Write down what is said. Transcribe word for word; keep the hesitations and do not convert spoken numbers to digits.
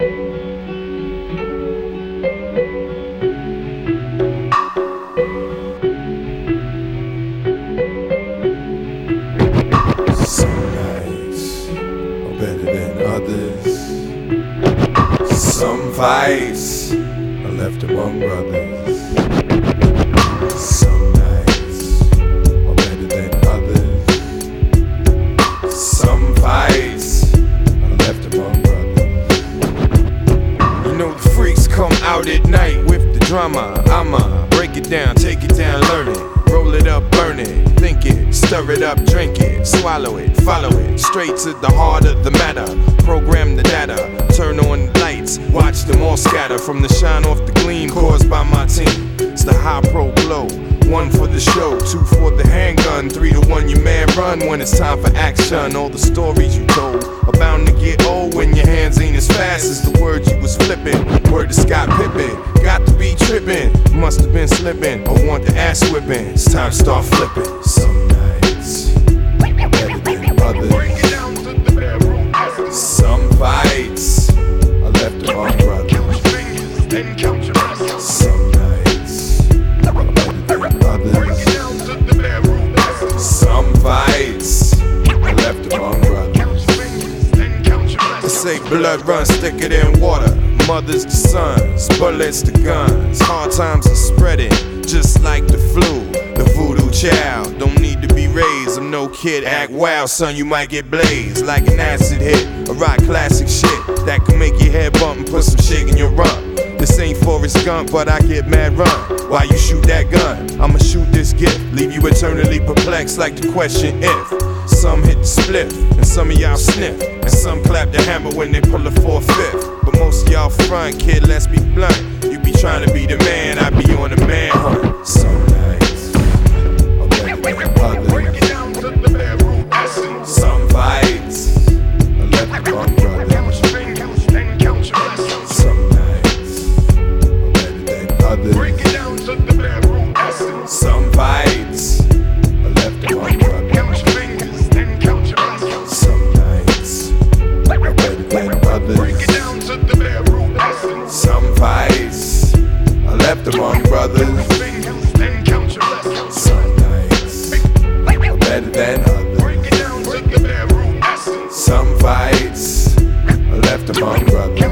Some fights are left among brothers. Some nights are better than others. Some fights are left among brothers. You know the freaks come out at night with the drama. I'ma break it down, take it down, learn it. Roll it up, burn it, think it, stir it up, drink it, swallow it, follow it, straight to the heart of the matter. Program the data, turn on the lights, watch them all scatter from the shine off the gleam caused by my team. It's the high pro glow, one for the show, two for the handgun, three to one your man run when it's time for action. All the stories you told are bound to get old when your hands ain't as fast as the words you was flipping. Word to Scott Pippen, got to be tripping, must have been slipping or want the ass whipping. It's time to start flipping. Some nights better than others. Some fights are left among brothers. Some nights are better than others. Some fights are left among brothers. They say blood runs thicker than water. Mothers to sons, bullets to guns. Hard times are spreading, just like the flu. The voodoo child, don't need to be raised. I'm no kid, act wild, son, you might get blazed. Like an acid hit, a rock classic shit that can make your head bump and put some shit in your rump. This ain't Forrest Gump, but I get mad run. Why you shoot that gun? I'ma shoot this gift. Leave you eternally perplexed like the question if. Some hit the spliff, and some of y'all sniff. And some clap the hammer when they pull a four-fifth. But most of y'all front, kid, let's be blunt. You be trying to be the man, I be on the man hunt. Some nights are better than others. Some fights are left among brothers. Some nights are better than others. Some fights are left among brothers. Some nights are better than others. Some fights are left among brothers. Some nights are better than others. Some fights are left among brothers.